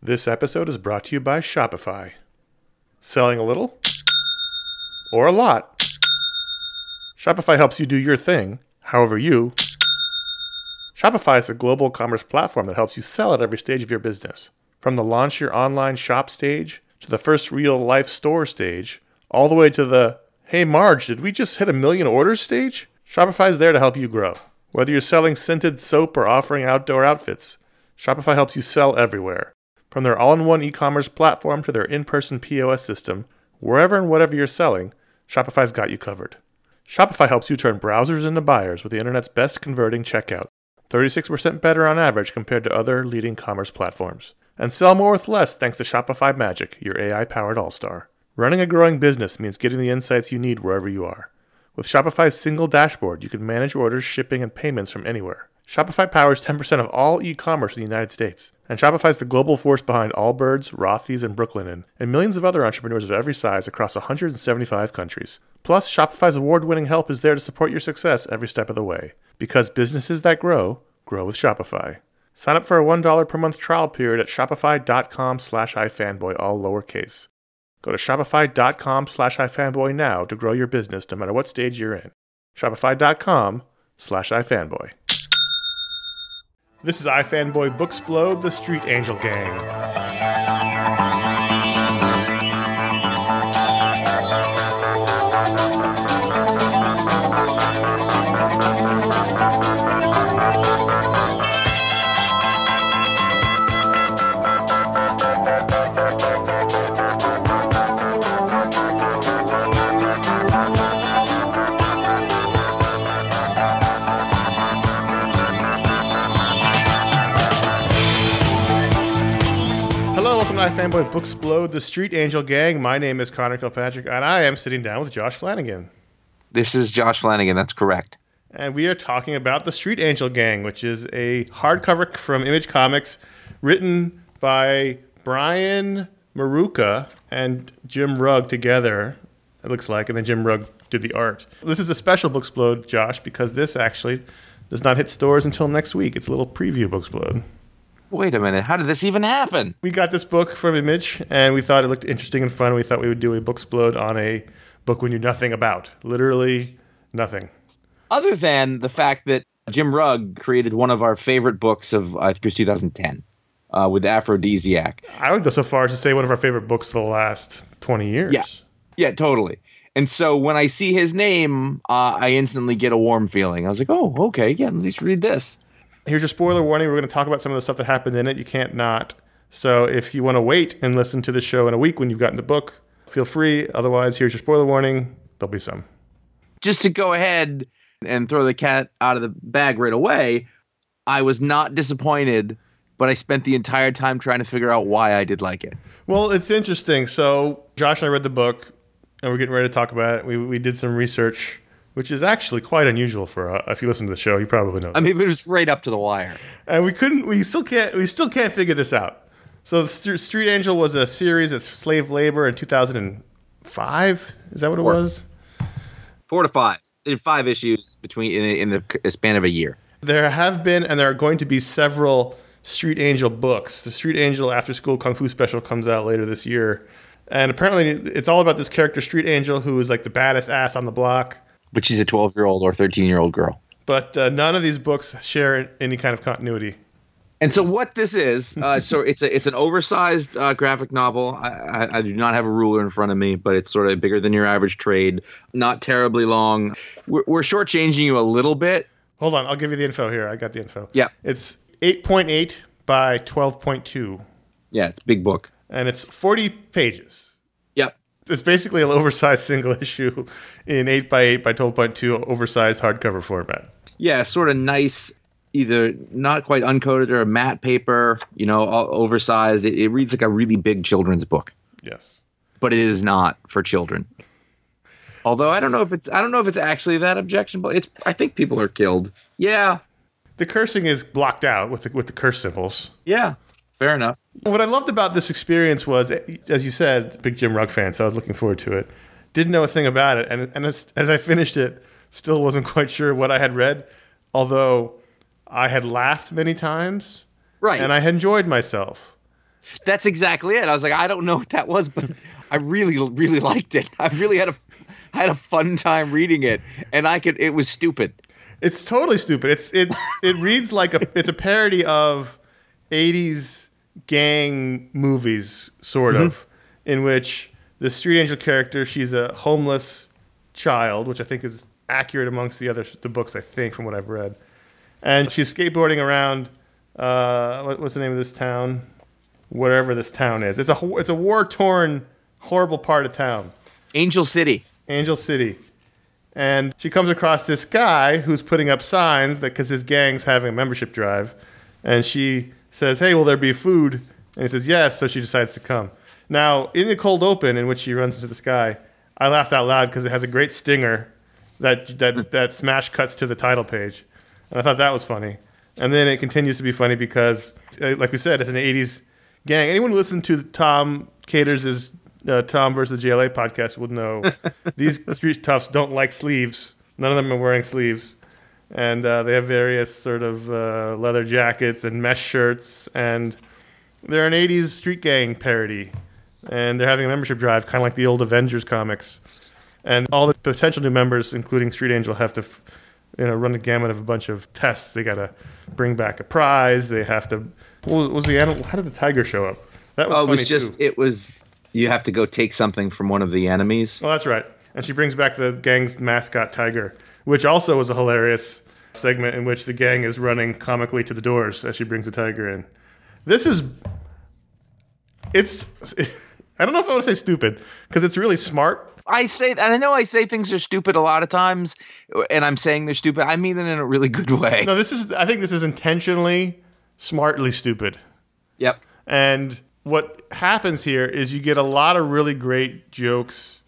This episode is brought to you by Shopify. Selling a little or a lot? Shopify helps you do your thing, however you. Shopify is a global commerce platform that helps you sell at every stage of your business. From the launch your online shop stage, to the first real-life store stage, all the way to the, hey Marge, did we just hit 1 million orders stage? Shopify is there to help you grow. Whether you're selling scented soap or offering outdoor outfits, Shopify helps you sell everywhere. From their all-in-one e-commerce platform to their in-person POS system, wherever and whatever you're selling, Shopify's got you covered. Shopify helps you turn browsers into buyers with the internet's best converting checkout, 36% better on average compared to other leading commerce platforms. And sell more with less thanks to Shopify Magic, your AI-powered all-star. Running a growing business means getting the insights you need wherever you are. With Shopify's single dashboard, you can manage orders, shipping, and payments from anywhere. Shopify powers 10% of all e-commerce in the United States. And Shopify's the global force behind Allbirds, Rothy's, and Brooklinen, and millions of other entrepreneurs of every size across 175 countries. Plus, Shopify's award-winning help is there to support your success every step of the way. Because businesses that grow, grow with Shopify. Sign up for a $1 per month trial period at shopify.com/ifanboy, all lowercase. Go to shopify.com/ifanboy now to grow your business no matter what stage you're in. Shopify.com/ifanboy. This is iFanboy Booksplode, the Street Angel Gang. iFanboy Booksplode, the Street Angel Gang. My name is Connor Kilpatrick, and I am sitting down with Josh Flanagan. This is Josh Flanagan, that's correct. And we are talking about the Street Angel Gang, which is a hardcover from Image Comics written by Brian Maruca and Jim Rugg together, it looks like, and then Jim Rugg did the art. This is a special Booksplode, Josh, because this actually does not hit stores until next week. It's a little preview Booksplode. Wait a minute, how did this even happen? We got this book from Image, and we thought it looked interesting and fun. We thought we would do a Booksplode on a book we knew nothing about. Literally nothing. Other than the fact that Jim Rugg created one of our favorite books of, I think it was 2010, with Aphrodisiac. I would go so far as to say one of our favorite books of the last 20 years. Yeah, totally. And so when I see his name, I instantly get a warm feeling. I was like, oh, okay, yeah, let's read this. Here's your spoiler warning. We're going to talk about some of the stuff that happened in it. You can't not. So if you want to wait and listen to the show in a week when you've gotten the book, feel free. Otherwise, here's your spoiler warning. There'll be some. Just to go ahead and throw the cat out of the bag right away, I was not disappointed, but I spent the entire time trying to figure out why I did like it. Well, it's interesting. So Josh and I read the book, and we're getting ready to talk about it. We did some research, which is actually quite unusual for if you listen to the show, you probably know. I mean, it was right up to the wire. And we still can't figure this out. So the Street Angel was a series of slave labor in 2005. Is that what it was? 4 to 5. They did 5 issues in the span of a year. There have been, and there are going to be several Street Angel books. The Street Angel After School Kung Fu Special comes out later this year. And apparently it's all about this character, Street Angel, who is like the baddest ass on the block. But she's a 12-year-old or 13-year-old girl. But none of these books share any kind of continuity. And so what this is, so it's an oversized graphic novel. I do not have a ruler in front of me, but it's sort of bigger than your average trade. Not terribly long. We're shortchanging you a little bit. Hold on, I'll give you the info here. I got the info. Yeah. It's 8.8 by 12.2. Yeah, it's a big book. And it's 40 pages. Yep. It's basically an oversized single issue in 8 by 8 by 12.2 oversized hardcover format. Yeah, sort of nice, either not quite uncoated or matte paper, oversized. It reads like a really big children's book. Yes. But it is not for children. Although I don't know if it's actually that objectionable. I think people are killed. Yeah. The cursing is blocked out with the curse symbols. Yeah. Fair enough. What I loved about this experience was, as you said, big Jim Rugg fan, so I was looking forward to it. Didn't know a thing about it, and as I finished it, still wasn't quite sure what I had read, although I had laughed many times, right? And I had enjoyed myself. That's exactly it. I was like, I don't know what that was, but I really, really liked it. I really had a fun time reading it, and it was stupid. It's totally stupid. It reads like it's a parody of 80s gang movies, sort of, in which the Street Angel character, she's a homeless child, which I think is accurate amongst the books, I think, from what I've read. And she's skateboarding around, what's the name of this town? Whatever this town is. It's a war-torn, horrible part of town. Angel City. Angel City. And she comes across this guy who's putting up signs because his gang's having a membership drive. And she says, hey, will there be food? And he says, yes, so she decides to come. Now, in the cold open in which she runs into this guy, I laughed out loud because it has a great stinger that smash cuts to the title page. And I thought that was funny. And then it continues to be funny because, like we said, it's an 80s gang. Anyone who listened to Tom Caters' Tom versus JLA podcast would know these street toughs don't like sleeves. None of them are wearing sleeves. And they have various sort of leather jackets and mesh shirts. And they're an 80s street gang parody. And they're having a membership drive, kind of like the old Avengers comics. And all the potential new members, including Street Angel, have to run the gamut of a bunch of tests. They got to bring back a prize. They have to... What was the animal? How did the tiger show up? That was funny too. It was... You have to go take something from one of the enemies. Oh, that's right. And she brings back the gang's mascot, Tiger, which also was a hilarious segment in which the gang is running comically to the doors as she brings the tiger in. It's... I don't know if I want to say stupid, because it's really smart. I know I say things are stupid a lot of times, and I'm saying they're stupid. I mean it in a really good way. No, I think this is intentionally, smartly stupid. Yep. And what happens here is you get a lot of really great jokes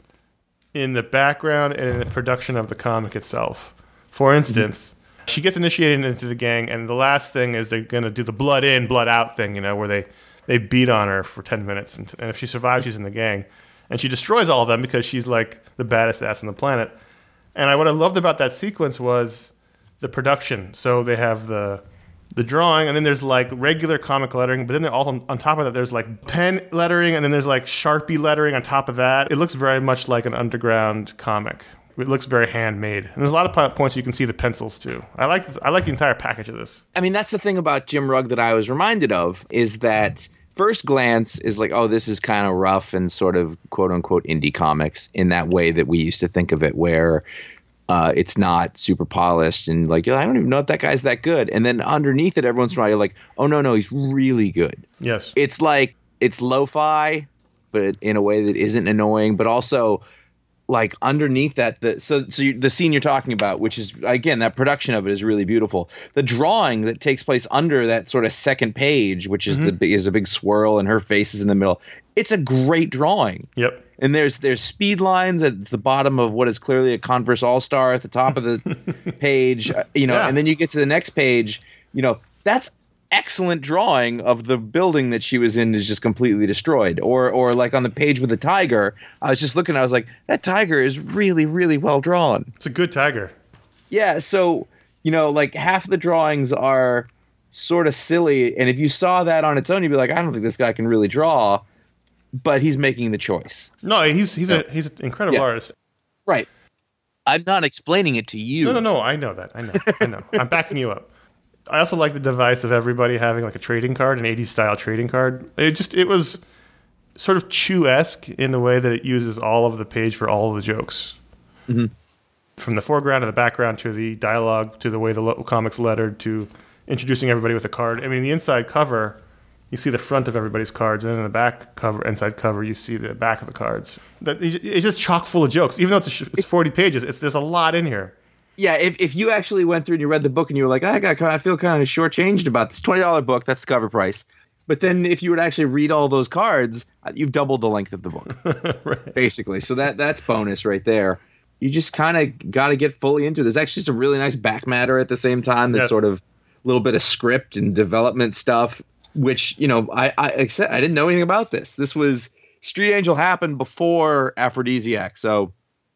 in the background and in the production of the comic itself. For instance, she gets initiated into the gang, and the last thing is they're going to do the blood in, blood out thing, where they beat on her for 10 minutes. And if she survives, she's in the gang. And she destroys all of them because she's like the baddest ass on the planet. And what I loved about that sequence was the production. So they have the drawing, and then there's like regular comic lettering, but then they're all on top of that, there's like pen lettering, and then there's like Sharpie lettering on top of that. It looks very much like an underground comic. It looks very handmade. And there's a lot of points you can see the pencils too. I like the entire package of this. I mean, that's the thing about Jim Rugg that I was reminded of, is that first glance is like, oh, this is kind of rough and sort of quote unquote indie comics in that way that we used to think of it, where it's not super polished and like, I don't even know if that guy's that good. And then underneath it, every once in a while, you're like, oh, no, he's really good. Yes. It's like, it's lo-fi, but in a way that isn't annoying, but also like underneath that, the scene you're talking about, which is, again, that production of it is really beautiful. The drawing that takes place under that sort of second page, which is is a big swirl and her face is in the middle. It's a great drawing. Yep. And there's speed lines at the bottom of what is clearly a Converse All-Star at the top of the page, and then you get to the next page, that's excellent drawing of the building that she was in is just completely destroyed. Or like on the page with the tiger, I was just looking, I was like, that tiger is really, really well drawn. It's a good tiger. Yeah, so, like half the drawings are sort of silly, and if you saw that on its own, you'd be like, I don't think this guy can really draw. But he's making the choice. No, he's an incredible artist. Right. I'm not explaining it to you. No. I know that. I know. I'm backing you up. I also like the device of everybody having like a trading card, an 80s style trading card. It was sort of Chew-esque in the way that it uses all of the page for all of the jokes. Mm-hmm. From the foreground to the background to the dialogue to the way the comics lettered to introducing everybody with a card. I mean, the inside cover, you see the front of everybody's cards, and then in the back cover, inside cover, you see the back of the cards. It's just chock full of jokes. Even though it's 40 pages, there's a lot in here. Yeah, if you actually went through and you read the book and you were like, I feel kind of shortchanged about this $20 book, that's the cover price. But then if you would actually read all those cards, you've doubled the length of the book, right. Basically. So that's bonus right there. You just kind of got to get fully into it. There's actually some really nice back matter at the same time. There's sort of a little bit of script and development stuff, which, I didn't know anything about this. This was Street Angel happened before Aphrodisiac, so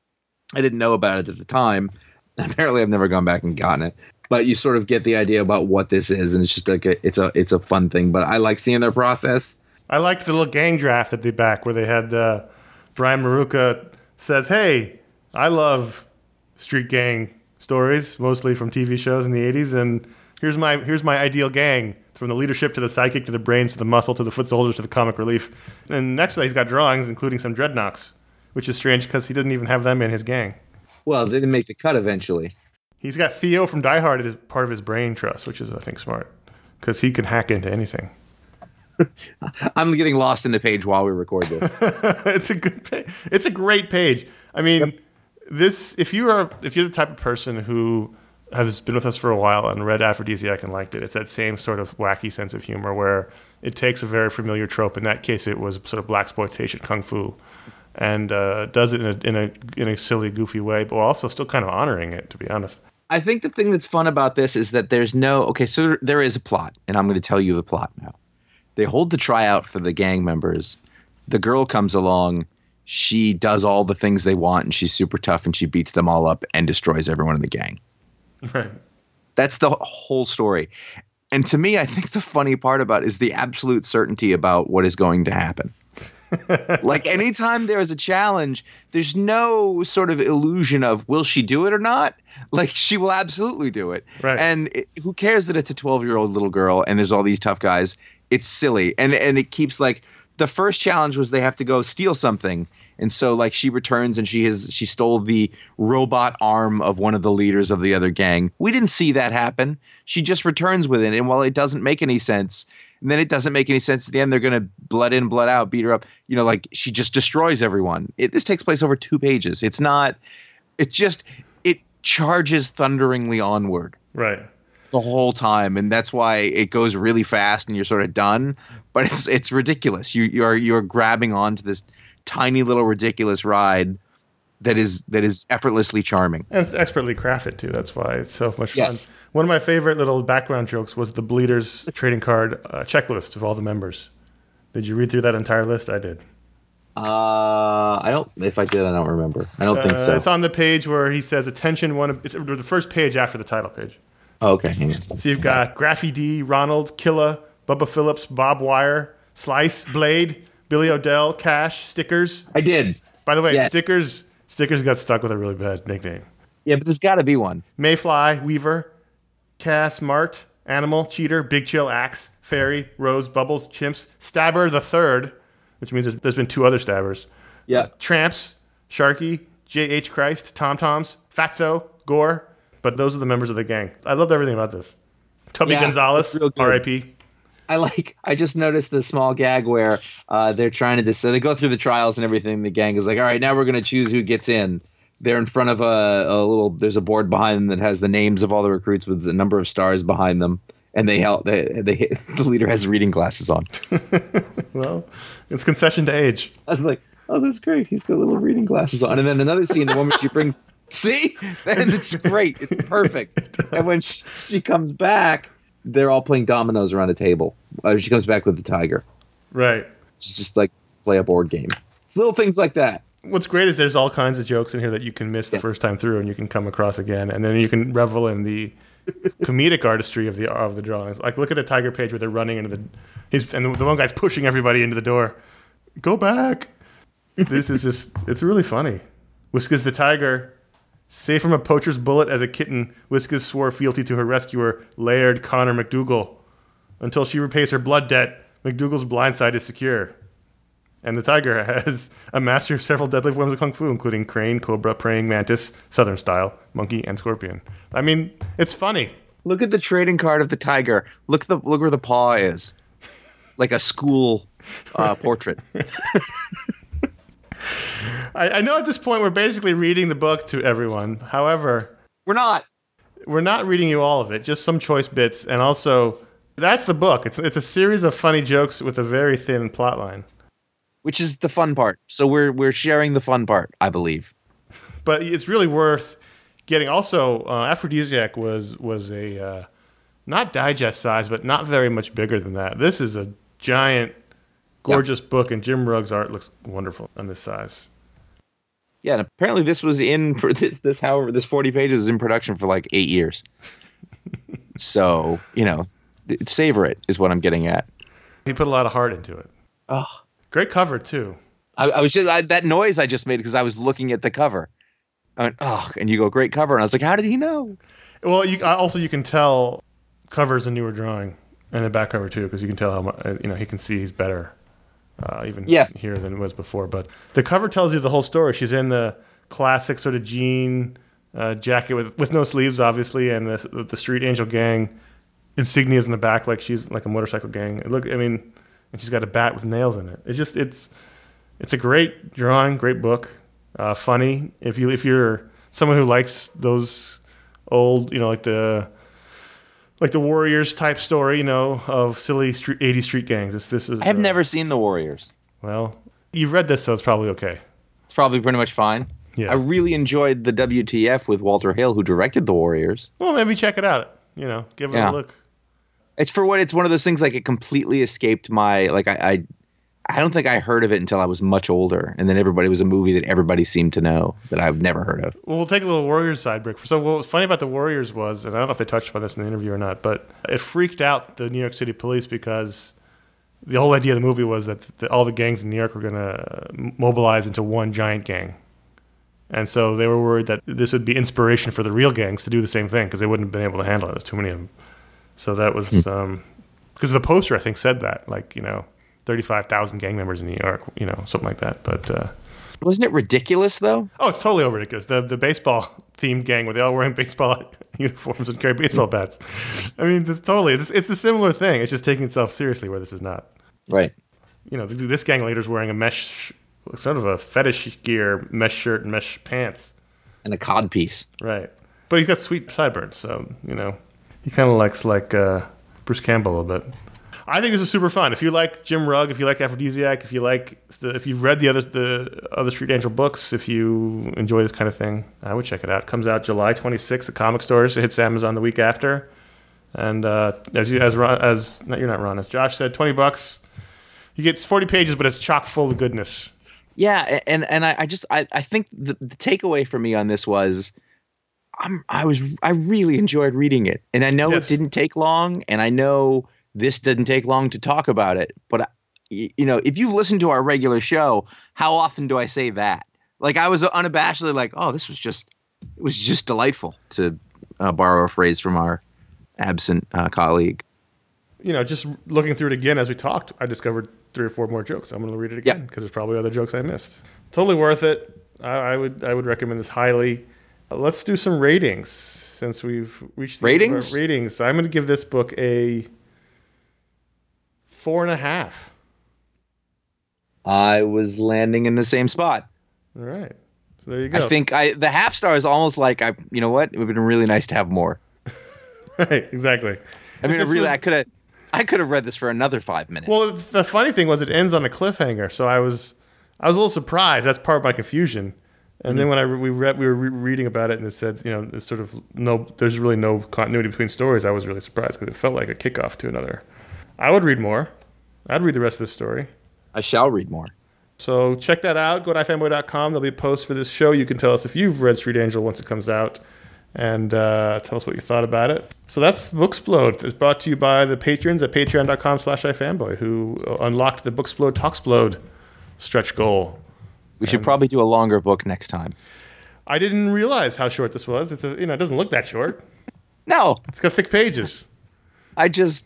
I didn't know about it at the time. Apparently, I've never gone back and gotten it. But you sort of get the idea about what this is, and it's just like it's a fun thing. But I like seeing their process. I liked the little gang draft at the back where they had Brian Maruka says, "Hey, I love street gang stories, mostly from TV shows in the 80s, and here's my ideal gang, from the leadership to the psychic to the brains to the muscle to the foot soldiers to the comic relief." And next to that, he's got drawings, including some dreadnoughts, which is strange because he doesn't even have them in his gang. Well, they didn't make the cut eventually. He's got Theo from Die Hard as part of his brain trust, which is, I think, smart because he can hack into anything. I'm getting lost in the page while we record this. It's a good page. It's a great page. I mean, this if you're the type of person who has been with us for a while and read Aphrodisiac and liked it, it's that same sort of wacky sense of humor where it takes a very familiar trope. In that case, it was sort of blaxploitation kung fu, and does it in a silly, goofy way, but while also still kind of honoring it, to be honest. I think the thing that's fun about this is that so there is a plot, and I'm going to tell you the plot now. They hold the tryout for the gang members. The girl comes along. She does all the things they want, and she's super tough, and she beats them all up and destroys everyone in the gang. Right. That's the whole story. And to me, I think the funny part about it is the absolute certainty about what is going to happen. Like anytime there is a challenge, there's no sort of illusion of will she do it or not? Like she will absolutely do it. Right. And who cares that it's a 12-year-old little girl and there's all these tough guys? It's silly. And it keeps like the first challenge was they have to go steal something. And so like she returns and she stole the robot arm of one of the leaders of the other gang. We didn't see that happen. She just returns with it. And while it doesn't make any sense, and then it doesn't make any sense at the end, they're going to blood in, blood out, beat her up. You know, like she just destroys everyone. This takes place over 2 pages. It charges thunderingly onward. Right. The whole time, and that's why it goes really fast and you're sort of done. But it's ridiculous. You're grabbing onto this tiny little ridiculous ride that is effortlessly charming. And it's expertly crafted too. That's why it's so much fun. Yes. One of my favorite little background jokes was the Bleeders trading card checklist of all the members. Did you read through that entire list? I did. I don't. If I did, I don't remember. I don't think so. It's on the page where he says, "Attention!" It's the first page after the title page. Oh, okay. Hang on. So you've got Graffy D, Ronald, Killa, Bubba Phillips, Bob Wire, Slice, Blade, Billy O'Dell, Cash, Stickers. I did. By the way, yes. Stickers got stuck with a really bad nickname. Yeah, but there's got to be one. Mayfly, Weaver, Cass, Mart, Animal, Cheater, Big Chill, Axe, Fairy, Rose, Bubbles, Chimps, Stabber the Third, which means there's been 2 other Stabbers. Yeah. Tramps, Sharky, J.H. Christ, Tom Toms, Fatso, Gore. But those are the members of the gang. I loved everything about this. Toby Gonzalez, R.I.P. I just noticed the small gag where they're trying to so they go through the trials and everything. The gang is like, all right, now we're going to choose who gets in. They're in front of there's a board behind them that has the names of all the recruits with the number of stars behind them. And the leader has reading glasses on. Well, it's concession to age. I was like, oh, that's great. He's got little reading glasses on. And then another scene, the woman she brings, see? And it's great. It's perfect. And when she comes back, they're all playing dominoes around a table. She comes back with the tiger. Right. She's just like play a board game. It's little things like that. What's great is there's all kinds of jokes in here that you can miss the first time through and you can come across again. And then you can revel in the comedic artistry of the drawings. Like look at the tiger page where they're running into the one guy's pushing everybody into the door. Go back. This is it's really funny. Whiskas the tiger, safe from a poacher's bullet as a kitten, Whiskas swore fealty to her rescuer, Laird Connor McDougal. Until she repays her blood debt, McDougal's blind side is secure. And the tiger has a master of several deadly forms of kung fu, including crane, cobra, praying mantis, southern style, monkey, and scorpion. I mean, it's funny. Look at the trading card of the tiger. Look where the paw is, like a school portrait. I know at this point we're basically reading the book to everyone. However, we're not reading you all of it, just some choice bits, and also that's the book. It's a series of funny jokes with a very thin plot line. Which is the fun part. So we're sharing the fun part, I believe. But it's really worth getting. Also, Aphrodisiac was a not digest size, but not very much bigger than that. This is a giant, gorgeous book, and Jim Rugg's art looks wonderful on this size. Yeah, and apparently this was this 40 pages was in production for like 8 years. So, savor it is what I'm getting at. He put a lot of heart into it. Oh, Great cover too. I was just that noise I just made because I was looking at the cover. I went, oh, and you go, great cover, and I was like, how did he know? Well, you can tell covers a newer drawing and the back cover too, because you can tell how much he can see he's better even here than it was before. But the cover tells you the whole story. She's in the classic sort of jean jacket with no sleeves, obviously, and the Street Angel Gang insignias in the back, like she's like a motorcycle gang. And she's got a bat with nails in it. It's a great drawing, great book, funny. If you're someone who likes those old, like the Warriors type story, of silly 80 street gangs. This is. I have never seen the Warriors. Well, you've read this, so it's probably okay. It's probably pretty much fine. Yeah. I really enjoyed the WTF with Walter Hale, who directed the Warriors. Well, maybe check it out. Give it a look. It's one of those things like it completely escaped my I don't think I heard of it until I was much older, and then it was a movie that everybody seemed to know that I've never heard of. Well, we'll take a little Warriors side break. So what was funny about the Warriors was, and I don't know if they touched upon this in the interview or not, but it freaked out the New York City police because the whole idea of the movie was that all the gangs in New York were going to mobilize into one giant gang. And so they were worried that this would be inspiration for the real gangs to do the same thing because they wouldn't have been able to handle it. There's too many of them. So that was because the poster, I think, said that, 35,000 gang members in New York, something like that. But wasn't it ridiculous, though? Oh, it's totally ridiculous. The baseball-themed gang where they all wearing baseball uniforms and carry baseball bats. I mean, it's a similar thing. It's just taking itself seriously where this is not. Right. This gang leader's wearing a mesh, sort of a fetish gear mesh shirt and mesh pants. And a cod piece. Right. But he's got sweet sideburns, so, he kind of looks like Bruce Campbell a little bit. I think this is super fun. If you like Jim Rugg, if you like Aphrodisiac, if you've read the other Street Angel books, if you enjoy this kind of thing, I would check it out. It comes out July 26th at comic stores. It hits Amazon the week after. And as Josh said, $20. You get 40 pages, but it's chock full of goodness. Yeah, and I think the takeaway for me on this was I really enjoyed reading it, and I know It didn't take long, and I know this didn't take long to talk about it. But if you've listened to our regular show, how often do I say that? Like I was unabashedly like, oh, it was just delightful, to borrow a phrase from our absent colleague. Just looking through it again as we talked, I discovered 3 or 4 more jokes. I'm going to read it again because there's probably other jokes I missed. Totally worth it. I would recommend this highly. Let's do some ratings since we've reached the ratings. I'm going to give this book a 4.5. I was landing in the same spot. All right. So there you go. I think the half star is almost like you know what? It would have been really nice to have more. Right, exactly. I mean, I could have read this for another 5 minutes. Well, the funny thing was it ends on a cliffhanger, so I was a little surprised. That's part of my confusion. And then when we were reading about it, and it said, it's sort of there's really no continuity between stories. I was really surprised because it felt like a kickoff to another. I would read more. I'd read the rest of this story. I shall read more. So check that out. Go to ifanboy.com. There'll be a post for this show. You can tell us if you've read Street Angel once it comes out, and tell us what you thought about it. So that's Booksplode. It's brought to you by the patrons at patreon.com/ifanboy who unlocked the Booksplode Talksplode stretch goal. We should probably do a longer book next time. I didn't realize how short this was. It doesn't look that short. No. It's got thick pages. This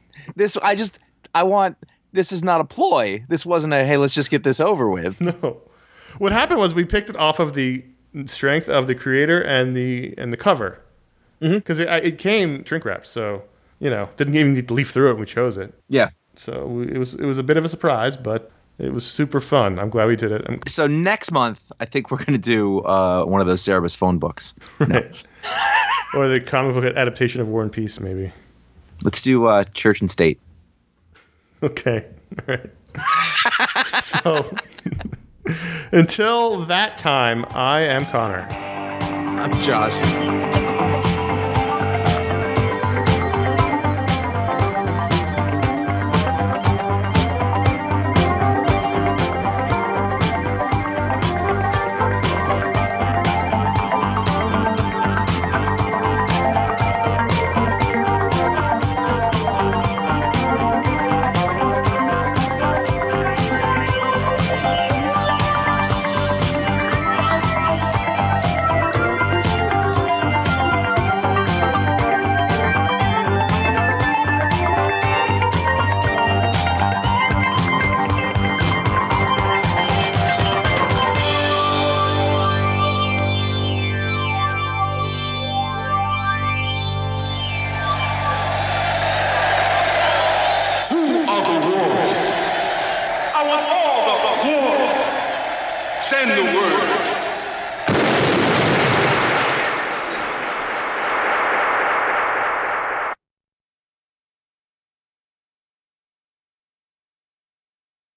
is not a ploy. This wasn't hey, let's just get this over with. No. What happened was we picked it off of the strength of the creator and the cover. Because it came shrink wrapped, so, didn't even need to leaf through it when we chose it. Yeah. So it was a bit of a surprise, but it was super fun. I'm glad we did it. So next month, I think we're going to do one of those Cerebus phone books. Right. Or the comic book adaptation of War and Peace, maybe. Let's do Church and State. Okay. All right. So until that time, I am Connor. I'm Josh. the world.